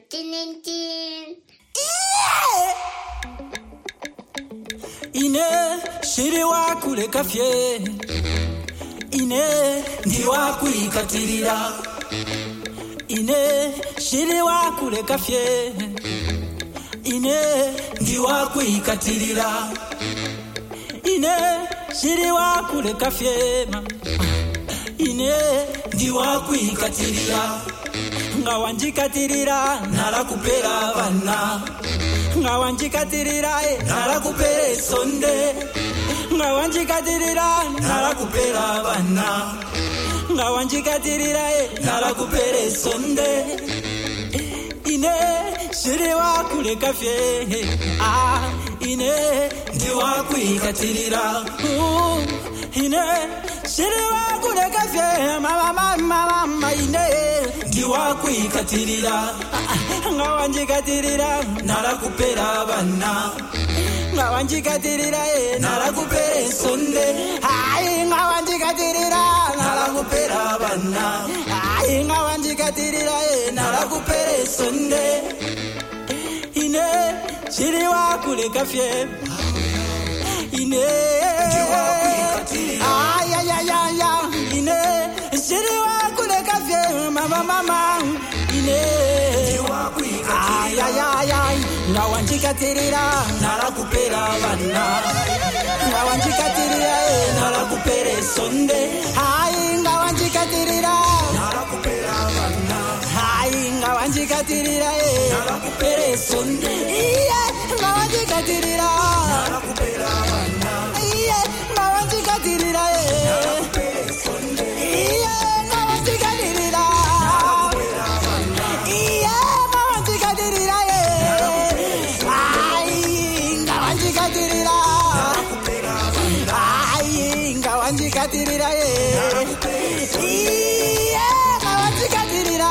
Ine shiri wa kule kafye, ine ndi wa kuikatirira. Ine shiri wa kule kafye, ine ndi wa kuikatirira. Ine shiri wa kule kafye, ine ndi wa kuikatirira. Ngawanjikatirira narakupera bana, ngawanjikatirira narakupere sonde, ngawanjikatirira narakupera bana, ngawanjikatirira narakupere sonde. Ine shiri wa kule kafye, ine ndi wa kuikatirira. Ine shiri wa kule kafye, mama ine ndi wa kuikatirira. Ngawanjikatirira narakupera bana, ngawanjikatirira narakupere sonde. Ngawanjikatirira narakupera bana, ngawanjikatirira narakupere sonde. Ine shiri wa kule kafye, ine ndi wa kuikatirira. Ine shiri wa kule kafye, mama ine ndi wa kuikatirira. Ngawanjikatirira narakupera bana, ngawanjikatirira narakupere sonde. Ngawanjikatirira narakupera bana, ngawanjikatirira narakupere sonde. Ngawanjikatirira narakupera bana, ngawanjikatirira narakupere sonde. Ngawanjikatirira narakupera bana, ngawanjikatirira ngawanjikatirira narakupera bana, ngawanjikatirira ngawanjikatirira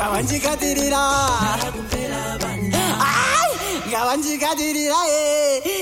ngawanjikatirira ngawanjikatirira